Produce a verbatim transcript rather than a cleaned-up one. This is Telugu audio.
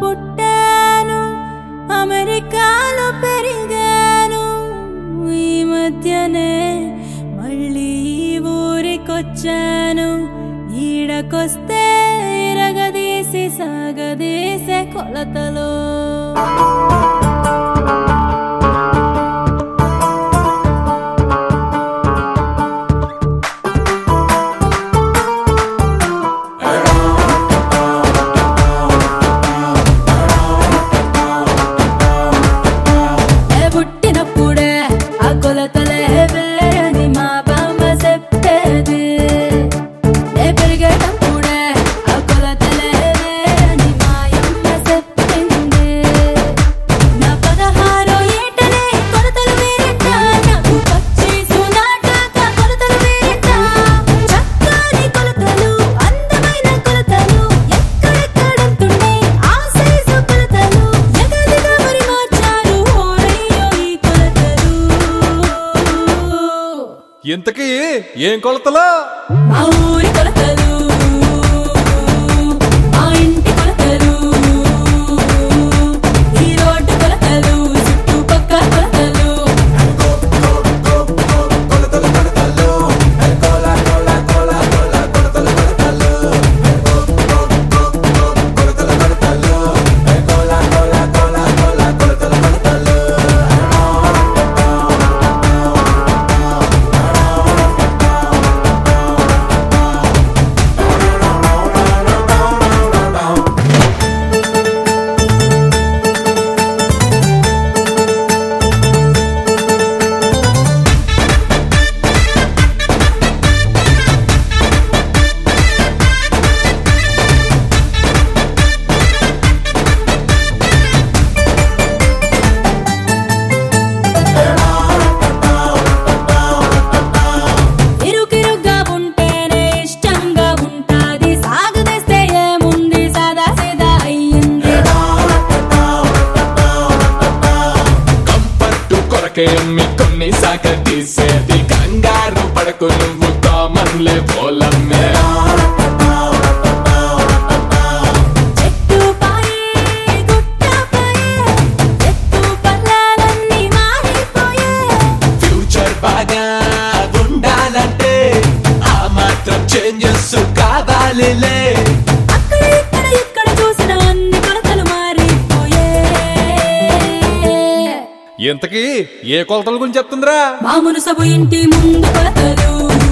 పుట్టాను, అమెరికాలో పెరిగాను. ఈ మధ్యనే మళ్ళీ ఊరికొచ్చాను. ఈడకొస్తే ఇరగదీసి సాగదీసే కొలతలో పుట్టినప్పుడే ఆ కొలతలే వేరని మా బామ్మ చెప్పేది. నే పెరిగేటప్పుడే ఆ కొలతలే వేరని మా అమ్మ చెప్పింది. నా పదహారో ఏటనే కొలతలు వేరేట, నాకు పచ్చేసు నాటాక కొలతలు వేరేట. చక్కని కొలతలు, అందమైన కొలతలు, ఎక్కడెక్కడంటుండే ఆ సైజు కొలతలు. ఎగదిగా మరి మార్చారు ఓరయ్యో ఈ కొలతలు. ఇంతకీ ఏం కొలతలా? మా ఊరి కొలతలు, మా ఇంటి కొలతలు, ఈ రోడ్డు కొలతలు, చుట్టుపక్కల కొలతలు. ఇరుకిరుగ్గా ఉంటేనే ఇష్టంగా ఉంటాది, సాగదీస్తే ఏముంది సాదా సీదా అయ్యింది. కంఫర్ట్ కొరకే మీ కొన్ని సాగదీసేది. కంగారు పడకు నువ్వు కామన్లే పోలమ్మే. చెట్టు పాయే, గుట్ట పాయే, ఎత్తు పల్లాలన్నీ మారిపోయే. ఫ్యూచర్ బాగా ఉండాలంటే ఆ మాత్రం చేంజెస్ కావాలిలే. అక్కడ ఇక్కడ ఇక్కడ చూసిన అన్ని కొలతలు మారిపోయే. ఇంతకీ ఏ కొలతల గురించి చెప్తుందిరా? మా మునుసబు ఇంటి ముందు కొలతలు,